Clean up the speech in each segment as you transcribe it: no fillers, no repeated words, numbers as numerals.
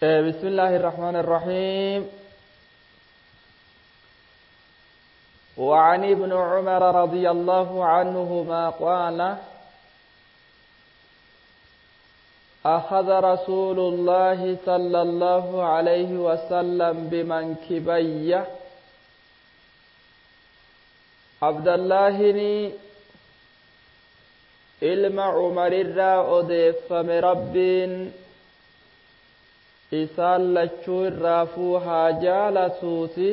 بسم الله الرحمن الرحيم. وعن ابن عمر رضي الله عنهما قال: أخذ رسول الله صلى الله عليه وسلم بمنكبي عبد الله علم عمر الرأودف فمربين إسال لچو الرافوها جالسوتي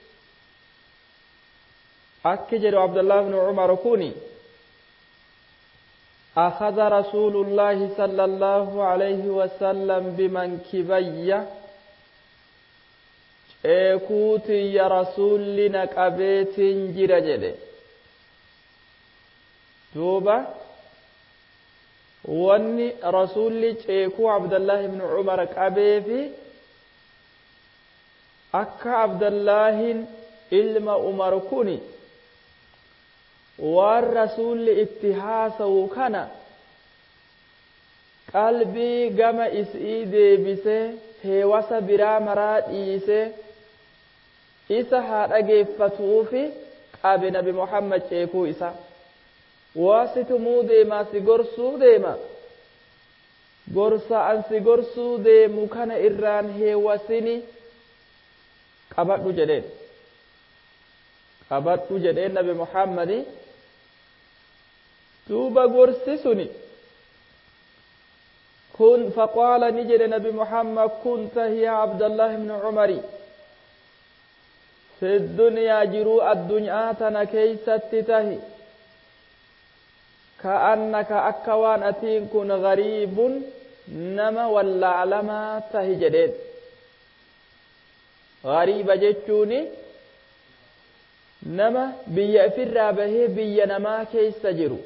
أكجر عبد الله بن عمر كوني أخذ رسول الله صلى الله عليه وسلم بمنكبي إيكوتي يا رسول لنك أبيت جرجل توبة واني رسول إيكو عبد الله بن عمر أبيتي أكا عبد الله علم عمر كوني والرسول اتهاسه كان قلبي قام إسئيدي بسه هواس برا مراد إيسه إسا هارأجي فتوفي قابل نبي محمد شيكو إسا واسطمو ديما سيقرسو ديما قرصا أن سيقرسو ديمو كان إران هواسيني قبطو جدين نبي محمد توبا قرسسني فقال نجد نبي محمد كنت يا عبد الله بن عمر في الدنيا جرو الدنيا تنكيست تهي كأنك أكوان أتين كن غريب نما ولا علما تهي جدين غريب جتوني نما بيا فرا به بيا نما كيس جرو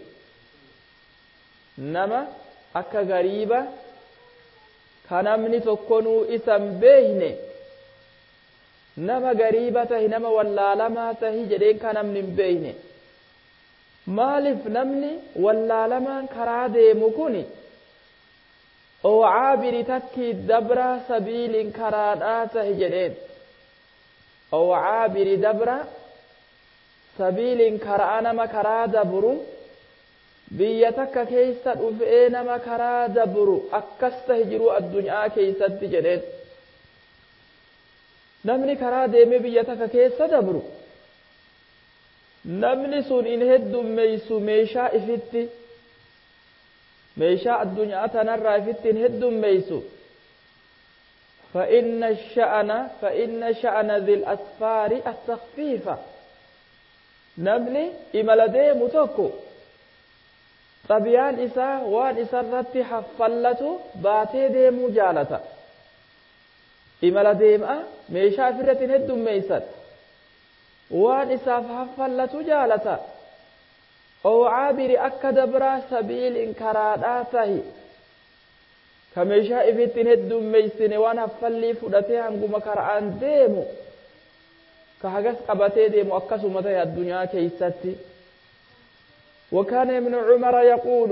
نما akka gariiba kan namni tokkonuu isan beekne nama gariiba tahi nama wallaalamaa tahi jedheen kan namni hin beekne maaliif namni wallaalamaan karaa deemu kun oo caabiri takkii dabra sabiiliin karaadhaa tahi jedheen oo caabiri dabra sabiiliin karaa nama karaa dabru biyya takka keessa dhufee nama karaa dabru akkas tahi jiru addunyaa keessatti jedheen namni karaa deemee biyya takka keessa dabru namni sun in heddummeeysu meeshaa ifitti meeshaa addunyaa tanarraa ifitti in heddummeeysu فإن شأن ذي الأسفار التخفيف نمني إمال ديمو توكو طبيعان إسا وان إسا رتي حفلتو باتي ديمو جالتا إمال ديمة ميشا فرتين هدوم ميسات وان إسا حفلتو جالتا أو عابر أكا دبرا سبيل انكراداته كميشا إفتين هدوم ميسين وان حفلي فدتي هنقوم كرآن ديمو كهجس قبتي ديمو أكا سمتي الدنيا كيستي وكان ابن عمر يقول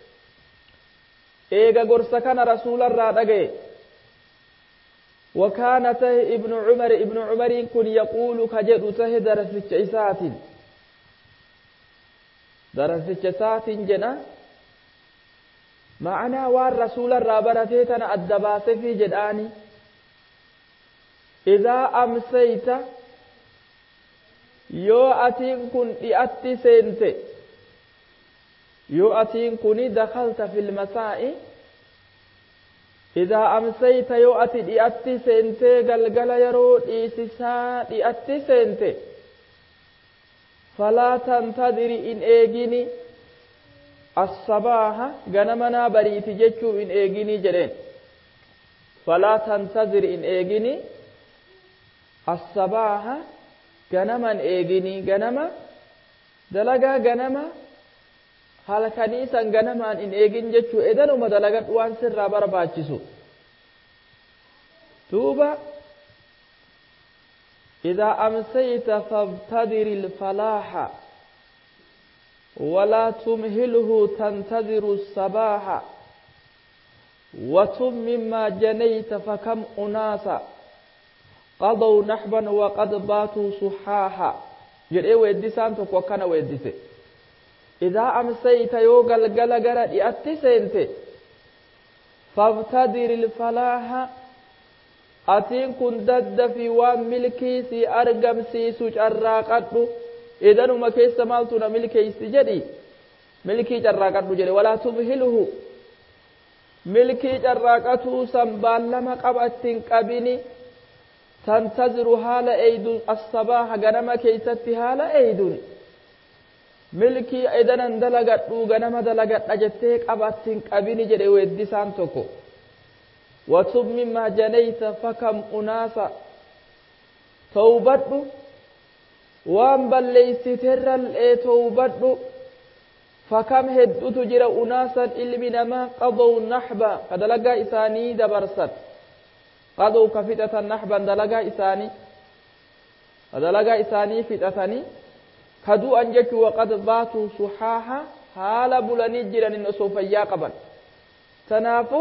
إيغا قرصة كان رسول الرادقي وكان ته ابن عمر كن يقول كجد ته درس جسات جنا معنا والرسول الرابرته تنا الدباس في جداني إذا أمسيت يو أتين كن إأتي سنتي يؤتين كوني دخلت في المساء إذا أمسيت يؤتي ديأتي سنتي قلقل يرو إيسسا ديأتي سنتي فلا تنتظر إن إيجيني الصباح غنمنا بريتي جتشو إن إيجيني جرين فلا تنتظر إن إيجيني الصباح غنما إيجيني غنما دلقا غنما halkanii san ganamaan in eegin jechuu edanuma dalagadhu waan sirraa barbaachisu tuuba إذا أمسيت فابتدر الفلاح ولا تمهله تنتظر الصباح وتم مما جنيت فكم أناسا قضوا نحبا وقد باتوا صحاحا جل ويدسان وكان ويدسه إذا أمسيت يوغل غلغل يأتسنت فابتدر الفلاح أتين كن دد في وان ملكي سي أرقم سي سجراقات إذا نما كيس مالتنا ملكي سجدي ملكي جراقات جري ولا تبهله ملكي جراقات سنبال لما قبأت قبني تنتظر حال أيد الصباح غنم كيست حال أيد ملكي إذا ندلقت غنم دلقت أجتك قبأت قبني جري ويدسان توكو وتب مما جنيت فكم أناسا توبت وان بليستر توبت فكم هدت جرى أناسا إلمنا ما قضوا النحبا فدلقا إساني دبرست قضوا كفتة النحبا دلقا إساني فدلقا إساني فتتني كدو أنجك وقد باتوا صحاحا حال بلني جرى النسوف ياقبا تنافو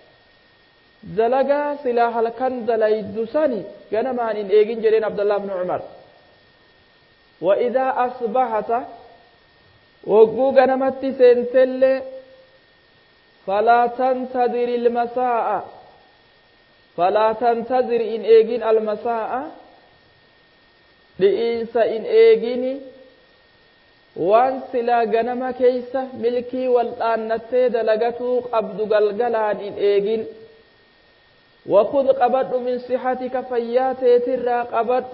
دلقا سلاح الكندل يدساني جنمان إن إيجين جرين عبد الله بن عمر وإذا أصبحت وقو جنمت سنتل فلا تنتظر المساء فلا تنتظر إن إيجين المساء لإنس إن إيجيني وان سلا جنم كيسة ملكي والآنة دلقتو قبض قلقلان إن إيجين وخذ قبض من صحتك فياتي ترى قبض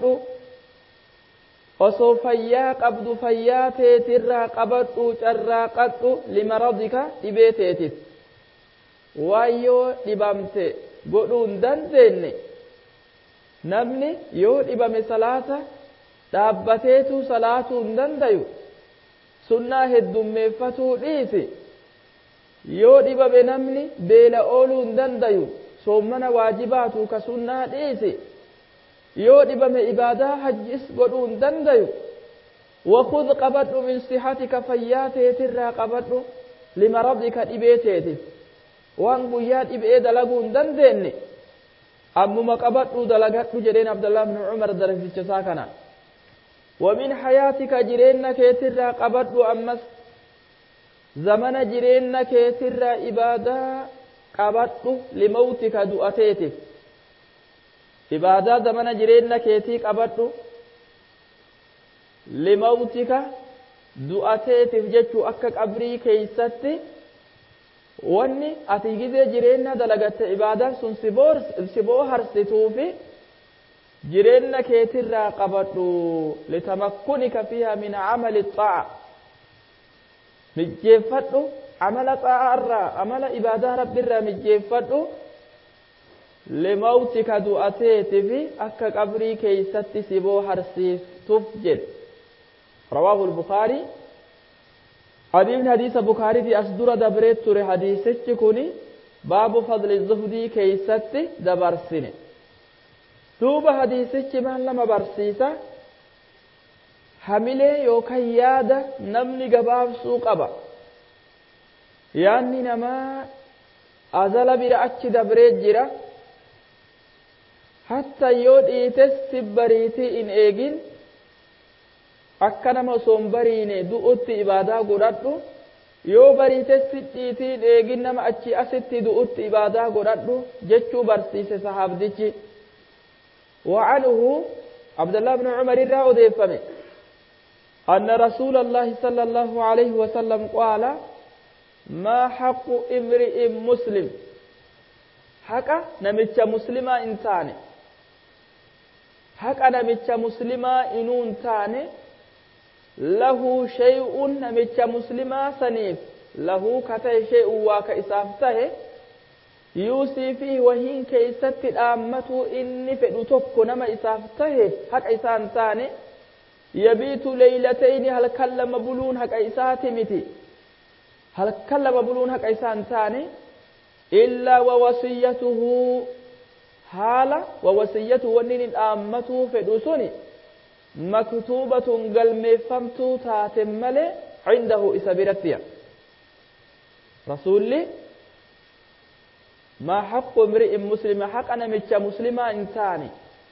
وصو فيا قبض فياتي ترى قبض ترى قبض لمرضك لبيتيتف وايو لبامت قلون دندن نمني يو لبام صلاة دابتيتو صلاة دنديو سنة هدوميفتو ليسي يو لبام نمني بيلا أولو دنديو soomana waajibaatu ka sunnaa dhiise yoo dhibame ibaadaa hajjis godhuu hin dandayu wakhudh qabadhu min sihatika fayyaa teetirraa qabadhu limaradika dhibee teetiif waan guyyaa dhibee dalaguu hin dandeenye ammuma qabadhu dalagadhu jedheen abdallah ibn umar darasicha isaa kana ومن حياتك جرينا كيترا قبض أمس زمن جرينا كيترا إبادة قبض لموتك دؤتيتك إبادة زمن جرينا كيتي قبض لموتك دؤتيتك جتشو أكك أبري كيستي واني أتيجي جرينا دلقت إبادة سبو هرستوفي جرينا كيترا قبض لتمكنك فيها من عمل الطاعة مجيفتو عمل طاعة الرا عمل إبادة رب الرا مجيفتو لموتك دؤتيت في أكا قبري كيست سبو هرسيف تفجل رواه البخاري حديث البخاري في أصدر دبرت تري حديث كوني باب فضل الزهدي كيست دبرسني دوبا حديثك مال لما برسيسا حمله يوكا يادا نمني قباب سوق أبا يعني نما أزل برأتش دبريت جرا حتى يود إيتس تبريتي إن إيجين أكنا مصوم بريني دوؤت إبادة قرأتو يو بريتس تيتي إن إيجين نما أتشي أستي دوؤت إبادة قرأتو جتشو برسيس صحاب ديشي وعنه عبد الله بن عمر الرأودي فمي أن رسول الله صلى الله عليه وسلم قال ما حق امرئ مسلم حق نمتش مسلمة إنسان حق نمتش مسلمة إنون تاني له شيء نمتش مسلمة سنيف له كتي شيء واك إسافته يوسي فيه وهين كيست الآمة إني فدتك نما إسافته حق إسان تاني يبيت ليلتين هل كلم بلون حق إساتي متي هل كلم بلون حق إسان تاني إلا ووصيته حالا ووصيته ونين الآمة فدسوني مكتوبة قلم فمتو تاتمل عنده إسابيرتيا رسول ما حق امرئ مسلم حق نمتش مسلما إنساني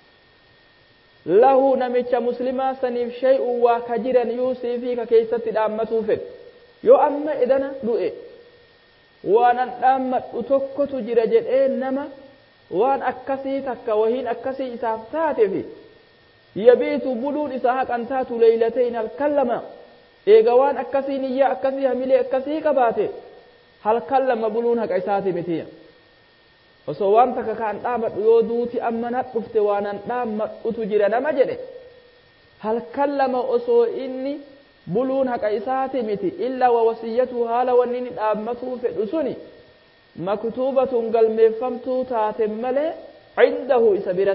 له نمتش مسلما سنف شيء وكجرا يوسي فيك كيست الأمة فد يو أما إذن دوئي وانا الأمة أتوكت جرجل إنما وان أكسي تكا وهين أكسي إسافتات في يبيت بلون إساهك أنتات ليلتين الكلمة إيغا وان أكسي نيا أكسي هميلي أكسي كباتي هل كلمة بلون هك إساتي متيا osoo waan takka kan dhaabadhu yoo duuti amma na dhufte waanan dhaammadhutu jira nama jedhe halkan lama osoo inni buluun haqa isaati miti illa wa wasiyatu haala wanni inni dhaammatuu fedhu suni maktuubatun galmeeffamtuu taate malee cindahu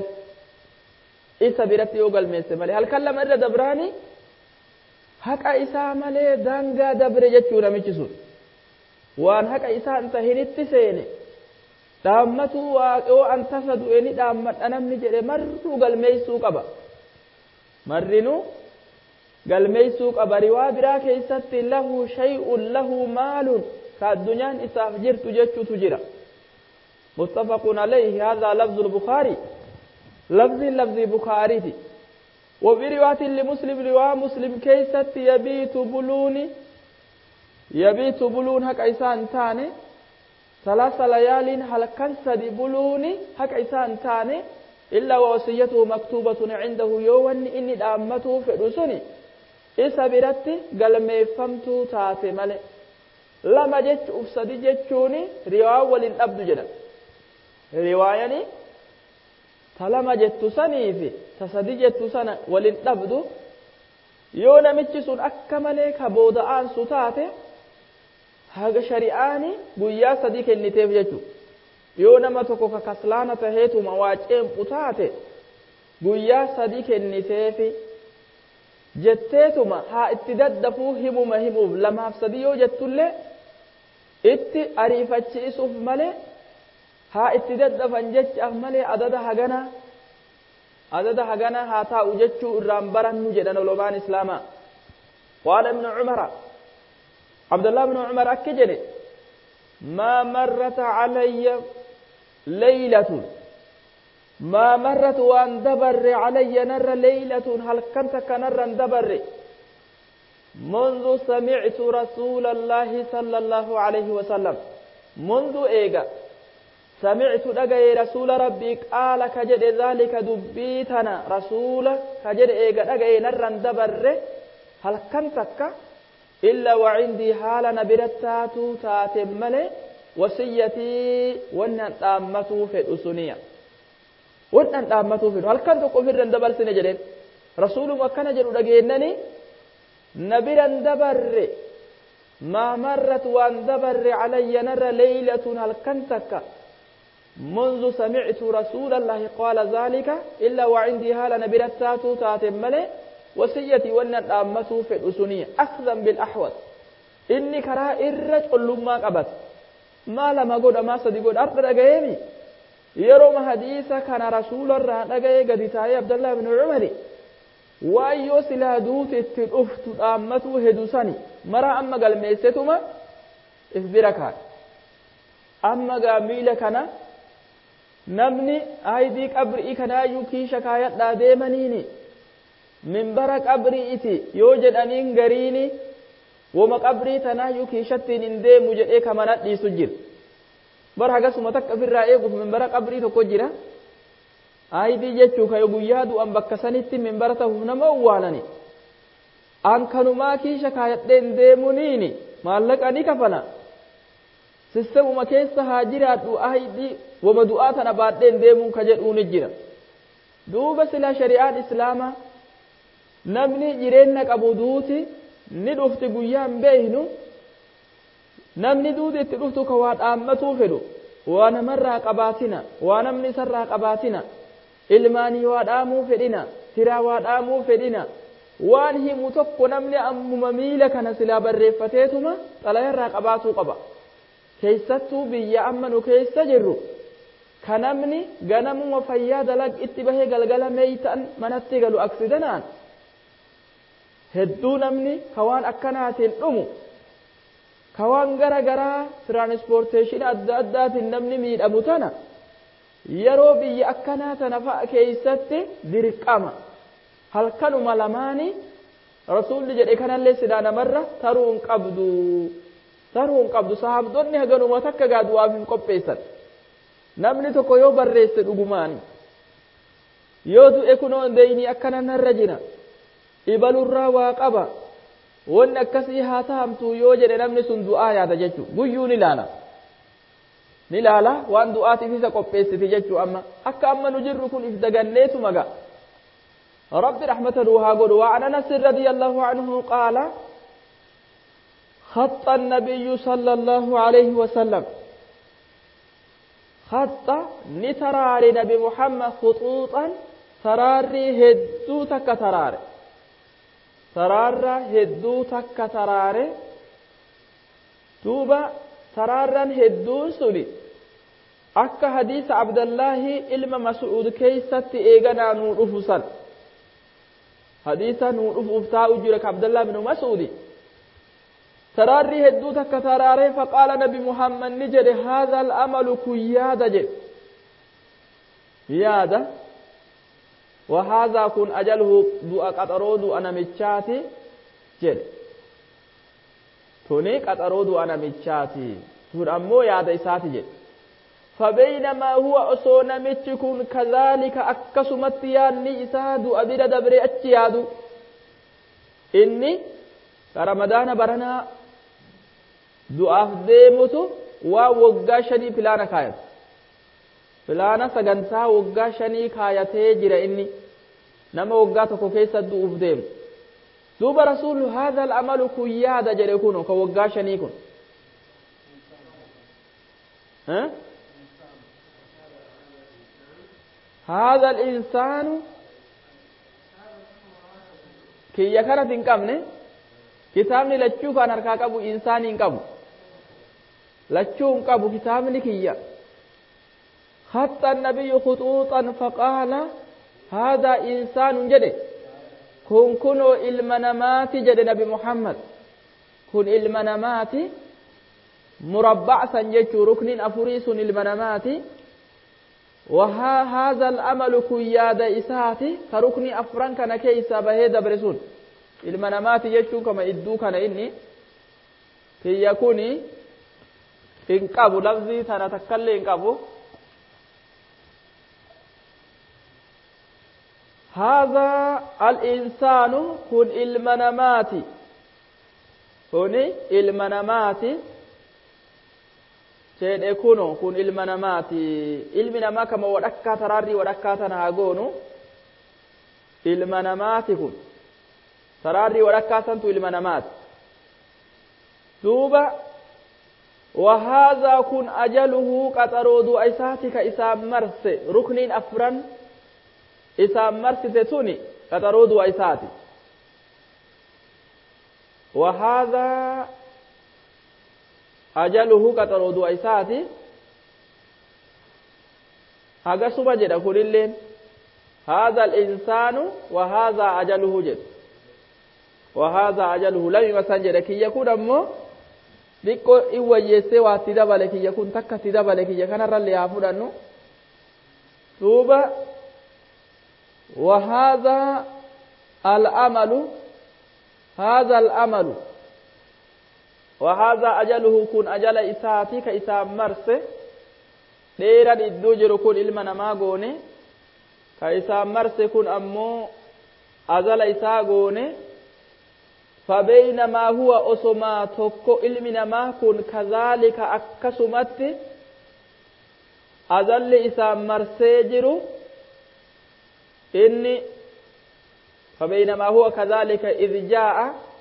isa biratti yoo galmeesse malee halkan lama irra dabraani haqa isaa malee daangaa dabre jechuu namichi sun waan haqa isaa hin tahinitti seene dhaammatu waaqoo an tasa du'eni dhaammadha namni jedhe martuu galmeessuu qaba marrinuu galmeessuu qaba riwaa biraa keessatti lahu shay'un lahu maalun ka addunyaan isaaf jirtu jechuutu jira muttafaqun alayhi hadha lafzul bukhaari lafzi bukhaariti وفي رواية لمسلم رواية مسلم كيست يبيت بلون هك إنسان تاني 3 ليال هل كان سدي بلوني هك إنسان تاني إلا ووصيته مكتوبة عنده يوم إني دامته في رسوني إسا برتي قال ما فهمتو تاتي مالي لما جت أفسدي جتشوني رواية ولن أبدو جدا رواية لما جت سني في تسدي جت سنة ولن أبدو يونا متشسون أكملي كبودآن ستاتي haga shari'aani guyyaa sadii kenniteef jechuudha yoo nama tokko ka kaslaana taheetuma waaceen putaate guyyaa sadii kenniteef jetteetuma haa itti daddafuu himuuf 2-3 yoo jettullee itti ariifachiisuuf malee haa itti daddafan jechaaf malee adada hagana haa taa'u jechuu irraan barannu jedhan ulamaan islaamaa qaala ibnu cumara عبد الله بن عمر أكجني ما مرت علي ليلة ما مرت وان دبر علي نر ليلة هل كنت كنر دبر منذ سمعت رسول الله صلى الله عليه وسلم منذ إيجا سمعت دقي رسول ربي قال كجد ذلك دبيتنا رسول كجد إيجا دقي نر دبر هل كنت إلا وعندي حال نبرتاتو تاتملي وصيتي ونن دامتو في الأسنية ونن دامتو في هل كنت قفر دبر سنجرين رسول وكان جرو دغينني نبرن دبر ما مرت وان دبر علي نر ليلة هل كنتك منذ سمعت رسول الله قال ذلك إلا وعندي حال نبرتاتو تاتملي وصيتي ونن دامتو في الأسنية أخذا بالأحوط إني كرا إرج لما قبت ما لما قد ما صدي قد أرد دغيمي يروم حديثا كان رسول الله دغي قد تاي عبد الله بن عمر وايو سلا دوت تدفت دامتو هدوسني مرا أما قال ميستما إفبركا أما قاميل كان نمني أيدي قبرئ كان يوكي شكايات دا ديمانيني منبر قبري إتي يوجد أنين غريني وما قبري تنايو كيشتين اندي مجدئ كمانات دي سجر برها سمتك في الرائق منبر قبري تقجر آيدي جتشو كيبو يادو أن بكسانيتي منبر تهونا موالاني أن كانوا ما كيشا كايت دين ديمونيني مالك أني كفنا سيستم ما كيسا هاجرات آيدي وما دعاتنا بعد دين ديمون كجرؤون الجرى دوبا سلا شريعات إسلاما namni jireenya qabu duuti ni dhufti guyyaan beeynu namni duuti itti dhuftu ka waa dhaammatuu fedhu waa namarraa qabaatina waa namni isarraa qabaatina ilmaanii waa dhaamuu fedhina firaa waa dhaamuu fedhina waan himu tokko namni ammuma miila kana silaa barreeffateetuma xalayarraa qabaatuu qaba keessattuu biyya amma nu keessa jirru ka namni ganamuma fayyaa dalag itti bahee galgala meeytan manatti galu aksidanaan hedduu namni ka waan akkanaatiin dhumu kawaan gara garaa tiraanispoorteeshinii adda addaatiin namni miidhamu tana yeroo biyya akkanaa tana fa'a keessatti dirqama halkanuma lamaani rasuulli jedhe kanallee sidaa namarra taruu hin qabdu sahaabdonni haganuma takka gaaduwaaf hin qopheessan namni tokko yoo barreesse dhugumaan yoo du'e kunoo deeyni akkana narra jira ibalurraa waa qaba wanni akkasii haa tahamtu yoo jedhe namni sun du'aa yaada jechuu guyyuu ni ilaala waan du'aatiif isa qopheessiti jechuu akka amma nu jirru kun if daganneetu maga rabbi rahmatan haa godhu وعن أنس رضي الله عنه قال خط النبي صلى الله عليه وسلم خط نترار نبي محمد خطوطا تراري هدو تك ترار هدو تك ترار توبا ترارا هدو سولي أكا حديث عبد الله إلما مسعود كيست إيغانا نور أفسر حديثا نور أفتاء جرك عبد الله بن مسعود تراري هدو تك تراري فقال نبي محمد نجد هذا الأمل كيادة يادة وهذا كن أجله دو أقطرود أنا متشاتي جد توني قطرود أنا متشاتي تون أمو يادة إساتي جد فبينما هو أصونا متكون كذلك أكسمت ياني إسادو أبدا دبري أتيادو إني رمضان برنا du'aaf deemutu waa waggaa 5 filaana kaayate filaana sagantaa waggaa 5 kaayatee jira inni nama waggaa tokko keessa du'uuf deemu duuba rasuulu hadha al-amalu kuyyaada jedhe kuno ka waggaa 5 kun hadha al-insanu kiyya kanat hin qabne kitaabni lachuu kan harkaa qabu insaanii hin qabu لتشون قبو كتاب لكيا خط النبي خطوطا فقال هذا إنسان جدي كنوا المنامات جدي نبي محمد كن المنامات مربع سنجت ركن أفريس المنامات وهذا الأمل كياد إساتي كركن أفران كان كيسا بهيدا برسول المنامات يجتو كما إدو كان إني كي يكوني إن قابو لفظي تانا تكالي إن قابو هذا الإنسان كن المنامات سيد يكونو كن المنامات المنامات كما ودكا تراري ودكا تنهاغونو المنامات كن تراري ودكا تنتو المنامات دوبا وهذا كن أجله قطرود أيساتك إسام مرس ركنين أفران إسام مرس تتوني قطرود أيساتي وهذا أجله قطرود أيساتي هذا سبا جدا كلين هذا الإنسان وهذا أجله جد وهذا أجله لم يمسنجد كي يكون أمو dikko iwayese wa tidabale kiyya kun takka tidabale kiyya kanarralle haa fudhannu duuba wa hadha al-amalu wa hadha ajaluhu kun ajala isaati ka isaa marse dheeran iddoo jiru kun ilma namaa goone ka isaa marse kun ammoo ajala isaa goone فبينما هو أسما توكو إلمنا ما كن كذلك أكسمت أذل إسام مرسيجر إني فبينما هو كذلك إذ جاء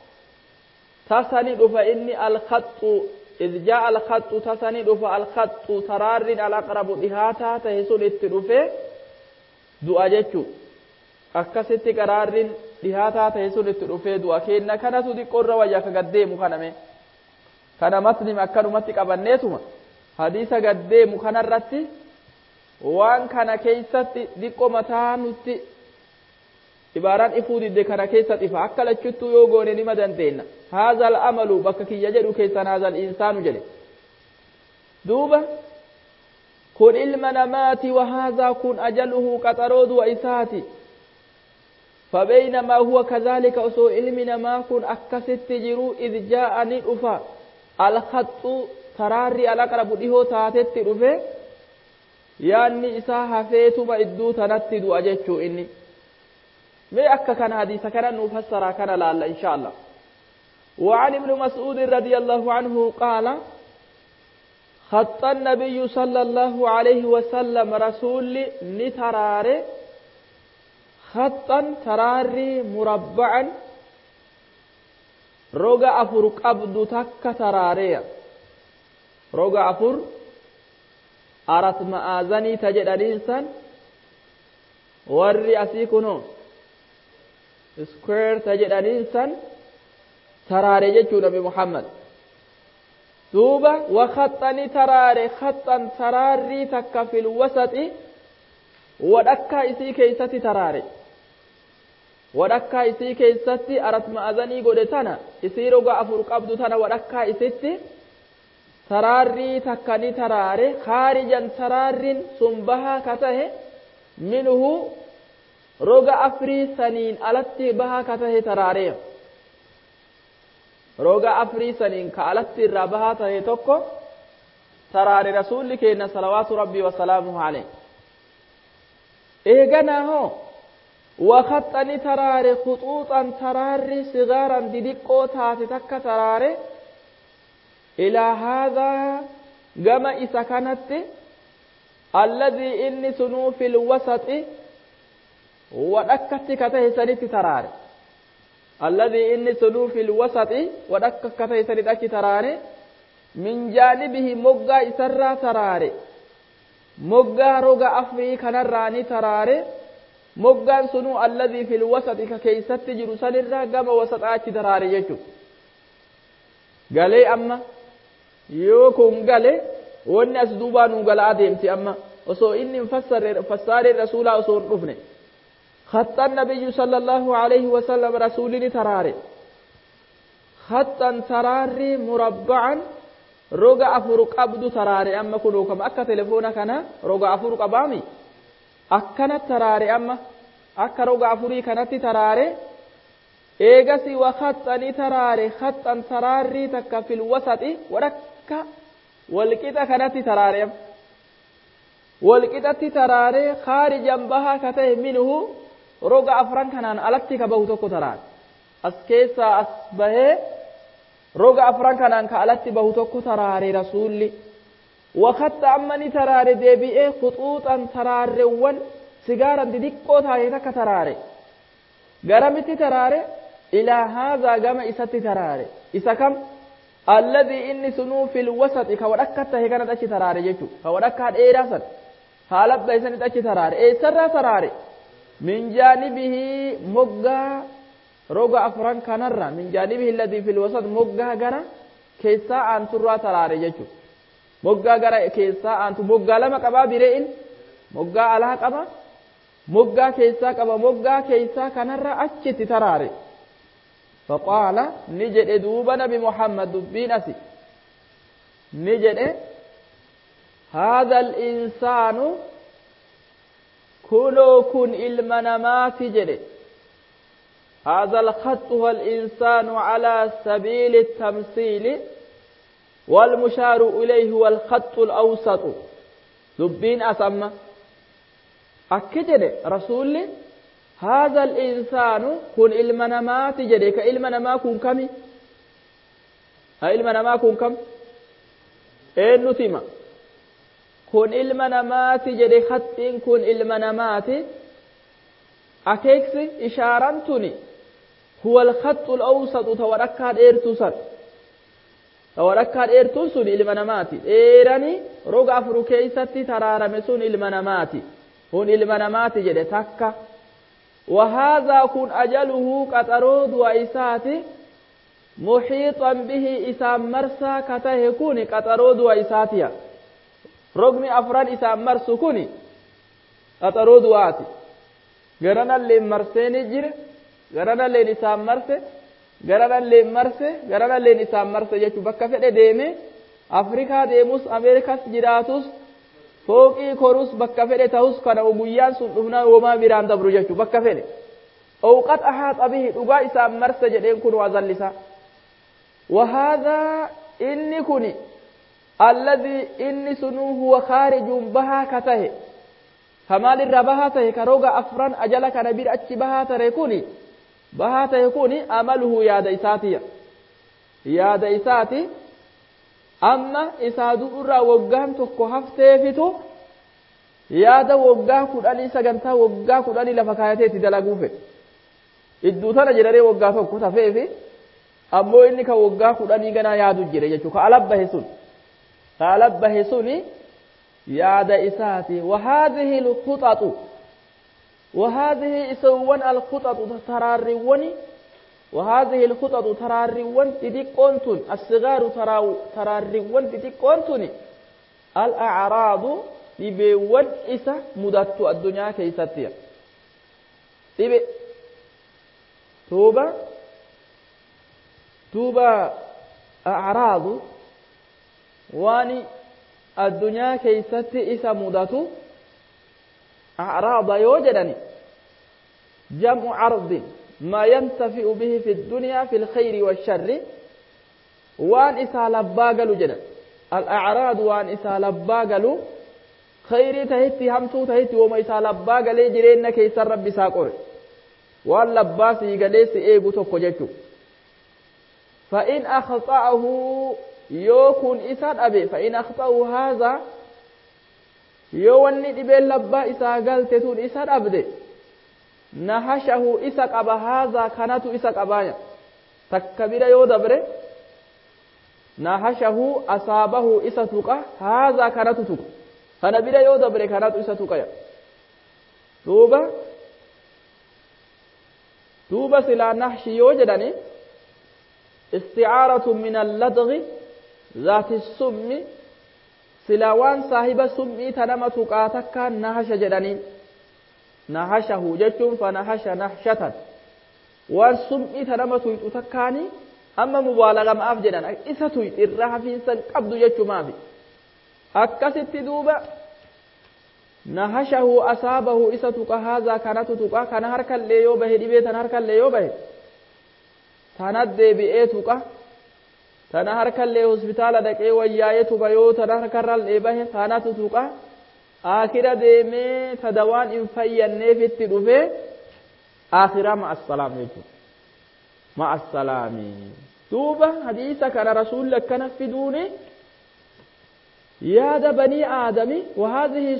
تسند فإني الخط إذ جاء الخط تسند فالخط ترار الأقرب إهاتا تهسل التلفة دعاجتشو أكست قرار dhihaataa ta'e sun itti dhufee du'a kenna kanatu diqqorra wayyaa ka gaddeemu kaname kana maslim akkanumatti qabanneetuma hadiisa gaddeemu kanarratti waan kana keessatti diqqo mataa nutti ibaaraan ifuu didde kana keessa ifa akka lachuttuu yoo goone nima dandeenya haazal amalu bakka kiyya jedhu keessan haazal insaanu jedhe duuba kun ilma namaati wa haazaa kun ajaluhu qaxaroo du'a isaati فبينما هو كذلك أسو علمنا ما كن أكست جرو إذ جاءني أفا الخط تراري الأقرب ديهو تاتت رفه يعني إساها فيتما إدو تنتد أجتشو إني ما أكا كان حديث كان نفسر كان لا إن شاء الله وعن ابن مسعود رضي الله عنه قال خط النبي صلى الله عليه وسلم رسول نتراري خطا تراري مربعا رجع أفر قبض تك تراريا رجع أفر أرت مآذني تجد الإنسان وري أسيكونه سكوير تجد الإنسان تراري جتشو نبي محمد دوبا وخطني تراري خطا تراري تك في الوسط ودكا إسي كيستي تراري ودكا إسي كيستي أرت مأذني قدتنا إسي رغا أفر قبض تنا ودكا إسيتي تراري تكني تراري خارجا ترار سنبها كته منه رغا أفري سنين ألتي بها كته تراري رغا أفري سنين كألتي ربها ته توكو تراري رسول كينا صلوات ربي وسلامه عليه إيجانا هو وخطني تراري خطوطا تراري صغارا ديديقو تاتي تك تراري إلى هذا جمع سكنت الذي إني سنو في الوسط ودكت كته سنت تراري الذي إني سنو في الوسط ودكت كته سنت تراري من جانبه مغا إسرى تراري مغا رغا أفري كنراني تراري مغا سنو الذي في الوسط كيست جرسل الرا قم وسط آتي تراري يجو قالي أما يوكم قالي والناس دوبانو قال آدمتي أما وصو إني فسر الرسول وصو رفني خط النبي صلى الله عليه وسلم رسولني تراري خطا تراري مربعا رغا أفر قبض تراري أما كلوكم أكا تلفونا كان رغا أفر قبامي أكنا تراري أما أكا رغا أفري كانت تراري إيغسي وخطني تراري خطا تراري تكا في الوسط وركا والكتا كانت تراري والكتا تراري خارجا بها كته منه رغا أفران كانان ألتك بوتوكو تراري أسكيسا أسبه روغا أفران كانان كالتي بهوتوكو تراري رسولي وخط أمني تراري ديبئي خطوطا تراري ون سيجارا ديكو تايتك تراري غرمتي تراري إلى هذا قام إساتي تراري إسا كم الذي إني سنو في الوسط كوركت هكذا تشي تراري جيتو كوركت إيراسا حالب دايسان تشي تراري إيه سر تراري من جانبه مغا روغا أفران كانرا من جانبه الذي في الوسط مغا غرا كيسا أنتو را تراري جيتو مغا غرا كيسا أنتو مغا لما قبا برئين مغا على قبا مغا كيسا قبا مغا كيسا كانرا أجت تراري فقال نجد دوبا نبي محمد دبين أسي نجد هذا الإنسان كلو كن المنامات جد هذا الخط هو الإنسان على سبيل التمثيل والمشار إليه هو الخط الأوسط دبين أسمى أكجد رسول هذا الإنسان كن المنامات جدي كإلمنما كن كمي إلمنما كن كم إنو تيما كن المنامات جدي خط كن المنامات أكيكس إشارتني هو الخط الأوسط توركاد إيرتوسن توركاد إيرتوسن المنامات إيراني رغا فروكيستي ترارمسون المنامات هون المنامات جدي تكا وهذا كن أجله قطرود وإساتي محيطا به إسام مرسى كته كوني قطرود وإساتيا رغم أفراد إسام مرسى كوني قطرود وآتي garana leen marseni jire garana leen isaan marse garana leen marse garana leen isaan marse jechuu bakka fedhe deeme Afrikaa deemus Ameerikas jiraatus fooqii korus bakka fedhe ta'us kana guyyaan sun dhufnaa homaa biraan dabru jechuu bakka fedhe awqat ahaaxa bihi dhugaa isaan marse jedheen kun wazallisa وهذا inni kuni alladhi inni sunu huwa kharijun baha katahe kamal irrabaha tahe karoga afran ajala kana bir achi baha tare kuni baha tahe kuni amaluhu yaada isati amma isadu urra woggaan tokko hafteefitu yaada woggaa kudhanii sagantaa woggaa kudhanii lafa kaayateeti dalaguufe idduu tana jedharee woggaa tokko tafeefi ammoo inni ka woggaa kudhanii ganaa yaadu jire jechuudha ka alabbahe suni yaada isaati وهذه الخطط وهذه إسوان الخطط تراريوني وهذه الخطط تراريون تدقونتون الصغار تراريون تدقونتوني الأعراض تبيون إسا مدت الدنيا كيستيا تبي توبة أعراض واني الدنيا كيست إسا مدتو أعراض يوجدني جمع عرض ما ينتفع به في الدنيا في الخير والشر وان إسا لباقلو جدا الأعراض وان إسا لباقلو خيري تهتي همتو تهتي وما إسا لباقلي جرين كيسر ربي ساقور وان لباسي قليس إيقو توقو جيشو فإن أخطأه يوكن إسان أبي فإن أخطأه هذا يواني دبال لبا إسا قلتتون إسان أبدي نحشه إسا قبا هذا كانت إسا قبايا تكبير يو دبره نحشه أصابه إسا تقى هذا كانت تقى فنبير يو دبره كانت إسا تقى توبة سلا نحشي يوجدني استعارة من اللدغ ذات السم سلاوان صاحب سمي تنم تقاتك نهش جدنين نهشه جتم فنهش نهشة وان سمي تنم تقاتكاني أما مبالغة ما أفجدن إسا تويت الرها في إنسان قبض جتم ما في أكست دوبة نهشه أصابه إسا تقا هذا كانت تقا كان هركا ليو به دبيت هركا ليو به tanadde bi'eetuqa tana harkallee hospitaala dhaqee wayyaa'eetu bayoo tana harkarrallee bahe tanatu tuqa akira deemee tadawaan hin fayyanneefitti dhufee akira ma'assalaam jechuudha ma'assalaami duuba hadiisa kana rasuulli akkana fiduuni yaada banii aadami wahaadhihi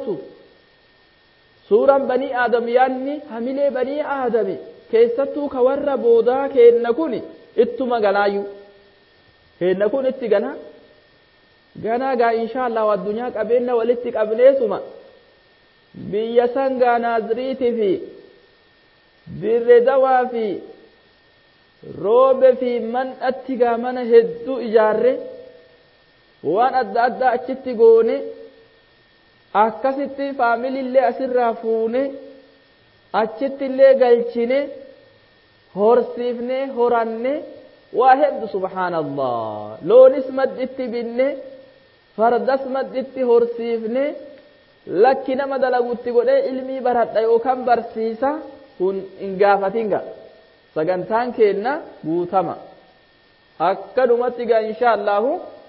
suuraan banii aadami yaanni hamilee banii aadami keessattuu ka warra boodaa keenna kun ittuma ganaayu keenna kun itti ganaa gaa inshallah addunyaa qabeenya walitti qabneesuma biyya sangaa naaziriitii fi dirree dawaa fi roobe fi mandhatti gaa mana hedduu ijaarre waan adda addaa achitti goone akkasitti faamilillee asirraa fuune achitti illee galchine horsiifne horanne waa heddu subhaanallah loonis madditti binne fardas madditti horsiifne lakki nama dalagutti godhee ilmii baradha yookaan barsiisa kun hin gaafatinga sagantaan keenna guutama akkanumatti gaa inshaallahu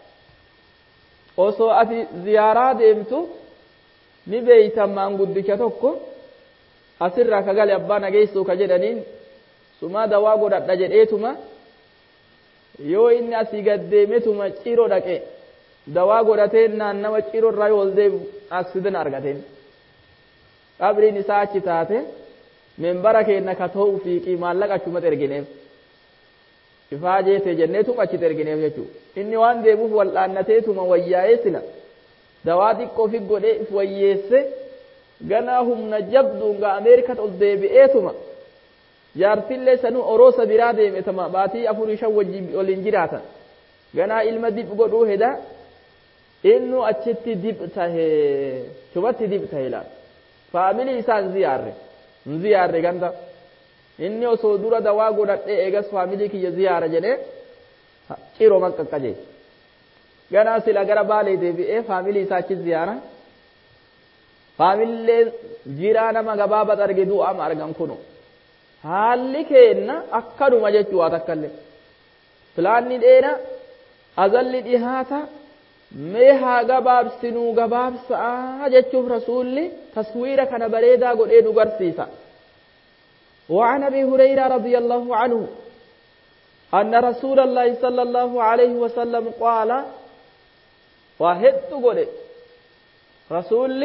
osoo ati ziyaaraa deemtu ni beeytan maanguddicha tokko asirraa kagale abbaa nageessuu ka jedhaniin sumaa dawaa godhadha jedheetuma yoo inni asii gaddeemetuma ciroo dhaqe dawaa godhateen naannawa ciroo irraa yoo ol deemu aksidan argateen qabriin isaa achi taate membara keenna ka ta'uu fiiqii maallaqa achumatti ergineef ifaa jeete jenneetuma achitti ergineef jechuudha inni waan deemuuf wal'aannateetuma wayyaa'ee sila dawaa xiqqoo fi godhee if wayyeesse ganaa humna jabduun gaa ameerikat ol deebi'eetuma jaartillee sanuu oroosa biraa deemetama baatii 4-5 wajjin waliin jiraatan ganaa ilma dib godhuu heda innu achitti dib tahe chubatti dib tahe laal faamilii isaan ziyaarre ziyaarre ganda inni osoo dura dawaa godhadhee eegas faamilii kiyya ziyaara jedhee ciroo maqqaqqaje ganaa sila gara baalee deebi'ee faamilii isaa achi ziyaara faamilleen jiraa nama gabaabat arge du'aama argan kunu haalli keenna akkanuma jechuu waa takkallee filaanni dheera azalli dhihaata mee haa gabaabsinuu gabaabsaa jechuuf rasuulli taswiira kana bareedaa godhee nu garsiisa وعن أبي هريرة رضي الله عنه أن رسول الله صلى الله عليه وسلم قال واحد تقول رسول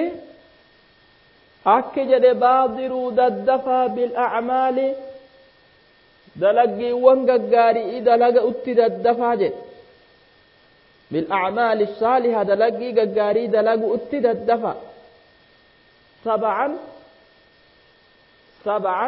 أكجد بادروا ددفا بالأعمال دلقي وانقاري دلق اتددفا جد بالأعمال الصالحة دلقي قاري دلق اتددفا سبعا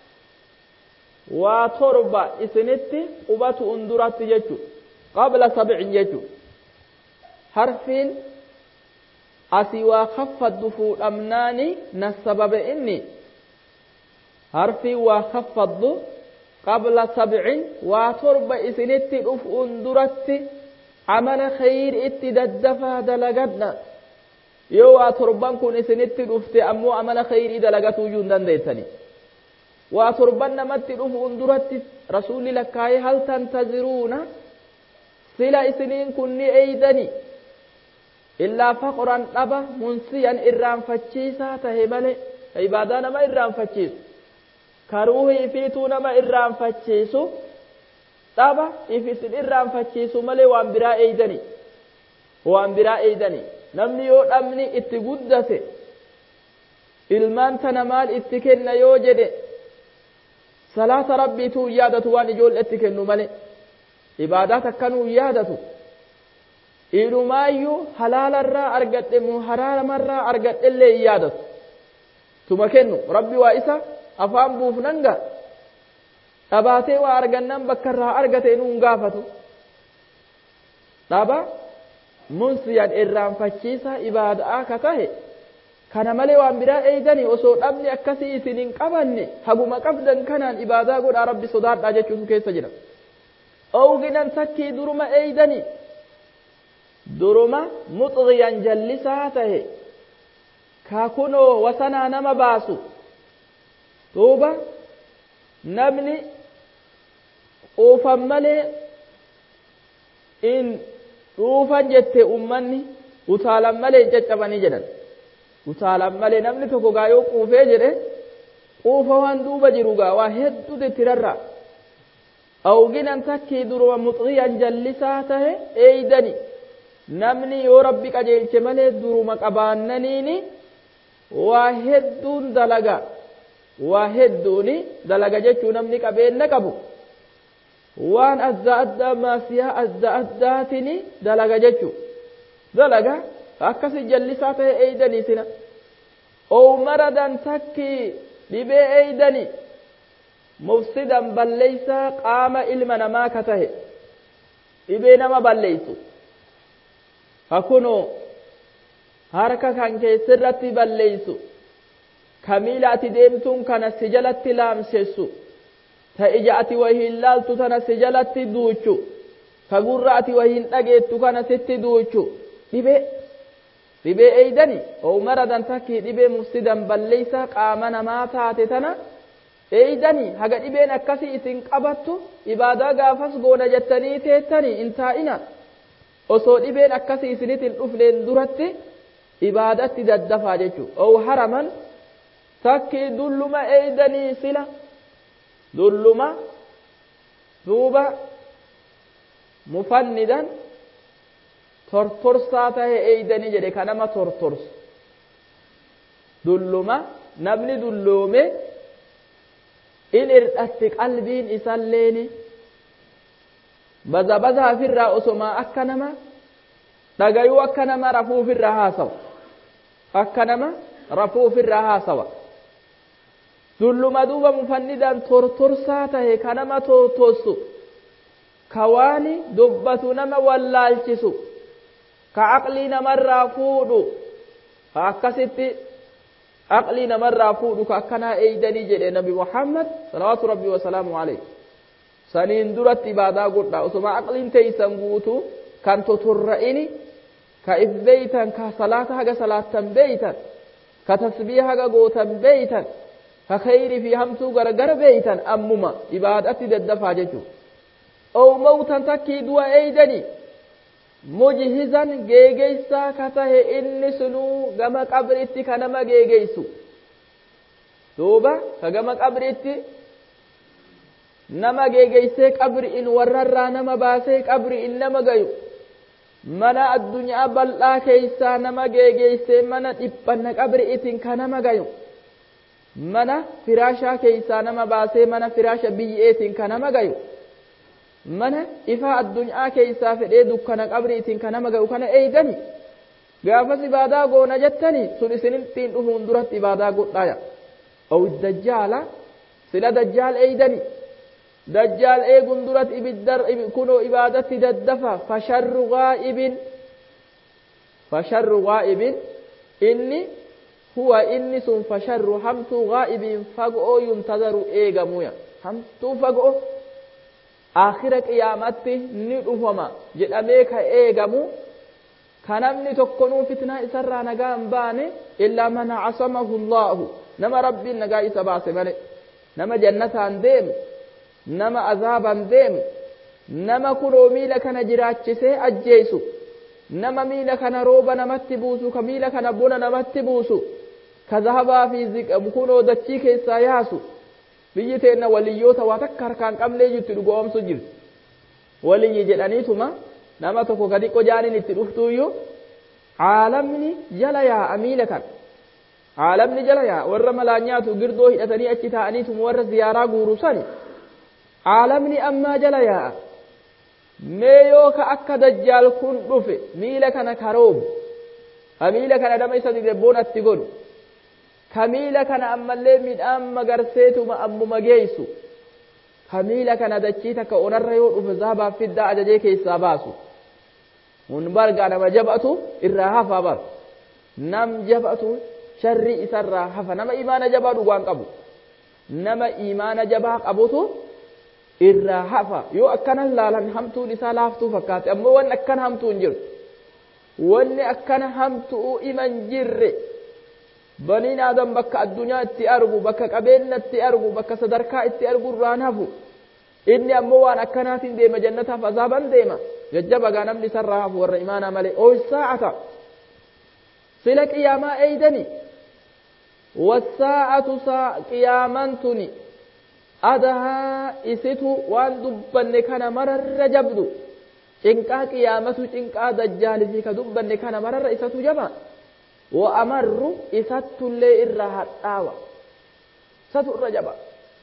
وتربة إسنتي قبة أندرات يجو قبل 7 يجو حرفين أسوى خف الدفول أمناني نسبب إني حرفي وخف الدو قبل 7 وتربة إسنتي أف أندرات عمل خير اتددفا دلقدنا يو تربان كون إسنتي أفتي أمو عمل خير دلقتو جندن ديتني وتربان نمت أف أندرات رسول لكاي هل تنتظرون سلا إسنين كني أيدني إلا فقرا أبا منسيا إرام فتشيسا تهمالي عبادانا ما إرام فتشيس كروهي فيتونا ما إرام فتشيسو أبا إفسد إرام فتشيسو مالي وانبرا أيدني نمني يو أمني اتقدسي إلمان تنمال اتكن يوجد صلاة ربي تو يادة وان جول اتكن مالي عبادات كانوا يادة إنمايو حلال الرا أرجت حرام الرا أرجت اللي يادة ثم كنو ربي وإسا أفهم بوفننجا أباتي وأرجنن بكرها أرجت إنهم قافتو تابا منسيا إرام فتشيسا إبادة كتاه كان ملي وانبرا أيدني وصول أبني أكسي سنين قبني حقوم قبضا كان إبادة قد ربي صدار أجتشوف كيف سجنا أو جنا سكي درما أيدني درما مطغيا جلساته كاكونو وسنا نما باسو توبا نبني وفملي إن روفا جت أمني وتعلم ملي جت بني جنن وتعلم ملي نبني تكو غايو قوفي جره قوفا وان دوبا جروغا واحد دو تررا أو جنا سكي درما مطغيا جلساته أيدني namni yoo rabbi qajeelche malee duruma qabaannaniini waa hedduun dalaga jechuu namni qabeenya qabu waan adda addaa maasiyaa adda addaatini dalaga jechuu dalaga akkasi jallisaa ta'e eeydanii sina oo maradan takki dhibee eeydanii mufsidan balleeysaa qaama ilma namaa ka tahe dhibee nama balleeysu hakuno harka kan keessirratti balleeysu kamiila ati deemtuun kana si jalatti laamsessu ta ija ati wahiin laaltu tana si jalatti duuchu ka gurra ati wahiin dhageettu kana sitti duuchu dhibee eeydani oo maradan takki dhibee mufsidan balleeysa qaama namaa taate tana eeydani haga dhibeen akkasii isin qabattu ibaadaa gaafas goona jettanii teettanii hin taa'ina osoo dhibeen akkasii isinitin dhufneen duratti ibaadatti daddafaa jechuudha. Oo haraman takki dulluma eeydanii sila dulluma duuba mufannidan tortorsaa tahe eeydanii jedhe ka nama tortorsu dulluma namni dulloome in irdhatti qalbiin isalleeni baza ofirraa osoma akka nama dhagayuu akka nama rafuu ofirraa haasawa dulluma duuba mufannidan tortorsaa tahe ka nama tortorsu ka waani dubbatu nama wallaalchisu ka aqlii namarraa fuudhu ka akkasitti aqli namarraa fuudhu ka akkanaa eeydanii jedhe nabi Muhammad salawaatu rabbi wa salaamu alayhi saniin duratti ibaadaa godhaa osoma aqliin teeysan guutu kan totorra'ini ka if beeytan ka salaata haga salaattan beeytan ka tasbiiha haga gootan beeytan ka khayri fi hamtuu gargar beeytan ammuma ibaadatti daddafaa jechuu ow mawtan takkii du'a eeydanii mujhizan geegeysaa ka tahe inni sunuu gama qabriitti ka nama geegeysu duuba ka gama qabriitti nama geegeysee qabri'in warrarraa nama baasee qabri'in nama gayu mana addunyaa bal'aa keeysaa nama geegeysee mana dhiphanna qabri'itin ka nama gayu mana firaashaa keeysaa nama baasee mana firaasha biyyeetin ka nama gayu mana ifaa addunyaa keeysaa fedhee dukkana qabriitin ka nama gayu kana eeydani gaafas ibaadaa goona jettani sun isinittiin dhufuun duratti ibaadaa godhaaya aw dajjaala sila dajjaal eeydani dajjaal eegun duratti ibiddar kunoo ibaadatti daddafa fasharru ghaa'ibin inni huwa inni sun fasharru hamtuu ghaa'ibin fagoo yuntazaru eegamuya hamtuu fagoo aakhira qiyaamatti ni dhufama jedhamee ka eegamu ka namni tokkonuu fitnaa isarraa nagaa hin baane illaa man asamahu Allahu nama rabbiin nagaa isa baase malee nama jannataan deemu nama azaaban deemu nama kunoo miila kana jiraachisee ajjeesu nama miila kana rooba namatti buusu ka miila kana buna namatti buusu ka zahabaa fi kunoo dachii keessaa yaasu biyyi teenna waliyyoota waa takka harkaan qablee jirtu dhugoomsu jirti waliyyi jedhaniituma nama tokko gadi qojaaniin itti dhuftuuyyuu caalamni jala yaa'a miila kan caalamni jala yaa'a warra malaa nyaatu girdoo hidhatanii achi taa'aniituma warra ziyaaraa guuru sani caalamni ammaa jala yaa'a mee yoo ka akka dajjaal kun dhufe miila kana karoobu ka miila kana nama isa dibboon atti godhu ka miila kana ammallee midhaan magarseetuma ammuma geessu ka miila kana dachii takka onarra yoo dhufe zaabaaf fiddaa ajajee keessaa baasu hun bargaa nama jabatu irraa hafa bar nam jabatu sharri isarraa hafa nama imaana jabaa dhugaan qabu nama imaana jabaa qabutu irraa hafa yoo akkana laalan hamtuun isaa laaftuu fakkaate ammoo wanni akkana hamtuu hin jirtu wanni akkana hamtuu iman jirre baniin aadam bakka addunyaa itti argu bakka qabeenya itti argu bakka sadarkaa itti argu irraan hafu inni ammoo waan akkanaatiin deema jannataaf azaaban deema jajjabagaa namni isarraa hafu warra imaanaa malee oo saa'ata sila qiyaamaa eeydani wasaa'atu qiyaamantuni adahaa isitu waan dubbanne kana mararra jabdu cinqaa qiyaamatu cinqaa dajjaalii ka dubbanne kana mararra isatu jaba wa amarru isatullee irra hadhaawa isatu irra jaba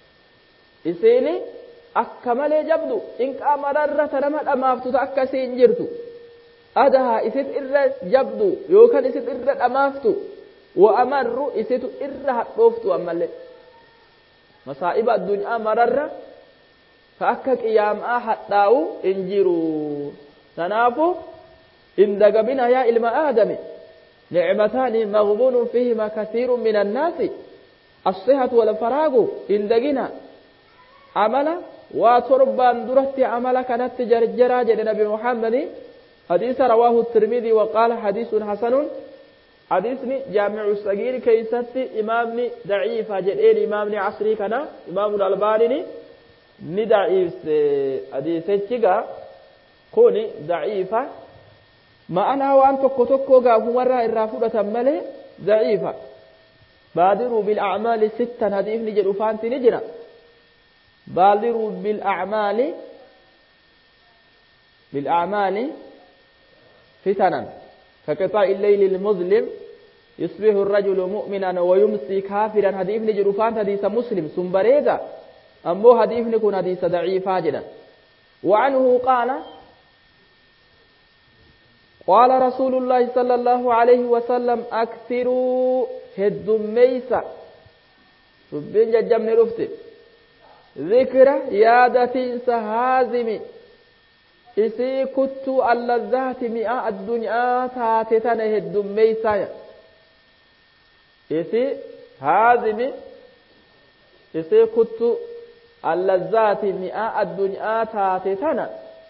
isiini akka malee jabdu cinqaa mararra tanama dhamaaftu ta akka isiin jirtu adahaa isit irra jabdu yookaan isit irra dhamaaftu wa amarru isitu irra hadhooftu ammallee masaa'iba addunyaa mararra ka akka qiyaamaa hadhaa'u hin jiru tanaafu hin dagabina yaa ilma aadami ni'mataani maghbuunun fiihimaa kasiirun min annaasi as-sihhatu wal faraagu hin dagina amala waa torbaan duratti amala kanatti jarjaraa jedhe nabi Muhammad حديث رواه الترمذي وقال حديث حسن حديثني جامع الصغير كيست إمامني ضعيف جدين إمامني عصري كنا إمام الألباني ضعيف حديث جيغا كوني ضعيفة ما أنا وأن تكتكو غافو مرة الرافودة ملي ضعيفة بادروا بالأعمال ستا حديث نجد فانتي نجنا بادروا بالأعمال فتنا كقطاع الليل المظلم يصبح الرجل مؤمنا ويمسي كافرا حديث نجرفان حديث مسلم سنبريدا أمو حديث نكون حديث ضعيف جدا وعنه قال رسول الله صلى الله عليه وسلم أكثروا هدميسا سبين جمع رفت ذكر يادة سهازمي isii kuttuu allazzaati mi'a addunyaa taate tana heddummeeysaa isii هازم إسي كنت اللذات مئة الدنيا تاتتنا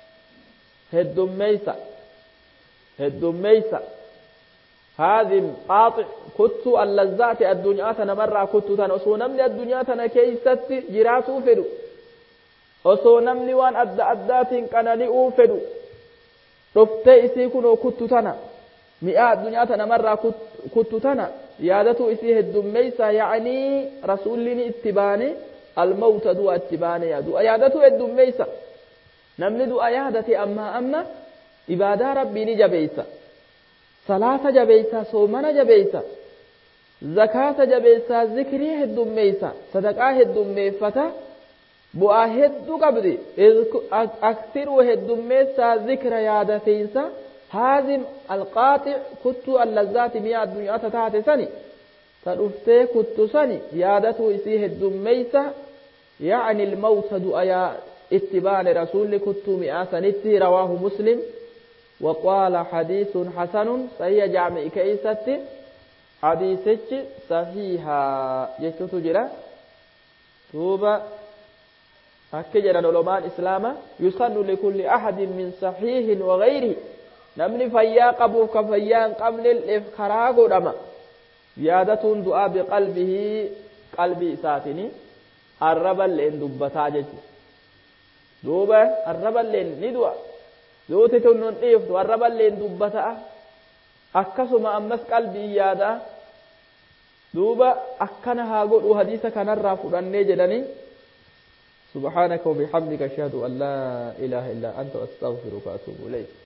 هدوميسا هذه قاطع كنت اللذات الدنيا تنمر كنت تنسو نمني الدنيا تنكيست جرات أوفدو أسو نمني وان أدات كان لي أوفدو رفتي إسي كنو كنت تنا مئة الدنيا تنمر كنت تنا يادتو إسي هدوميسا يعني رسولني اتباني الموت دو اتباني يادتو هدوميسا نمني دو أيادتي أما إبادة ربي نجبيسا صلاة جبيسا صومنا جبيسا زكاة جبيسا ذكري هدوميسا صدقاء هدوميفتا بؤا هدو قبدي أكثروا هدوميسا ذكر يادتيسا هازم القاطع كتو اللذات مياه الدنيا تتعت سني تلفتي كتو سني يادتو إسيه هدوميسا يعني الموت دؤيا اتبان رسول كتو مئة سنتي رواه مسلم وقال حديث حسن صحيح جامع كيست حديثك صحيحا جيتو تجرى توبة أكجر العلماء الإسلام يسن لكل أحد من صحيح وغيره نمني فيا قبو كفيان قبل الإفخراق رما زيادة دعاء بقلبه قلبي ساتني الرب اللين دبتا جيت دوبة الرب اللين ندوى دوتي تنون إيف والرب اللين دبتا akkasuma ammas qalbii yaada duuba akkana godhu hadiisa kanarraa fudhannee jedhanii subhanaka wa bihamdika ashhadu an la ilaha illa anta astaghfiruka wa atubu ilayk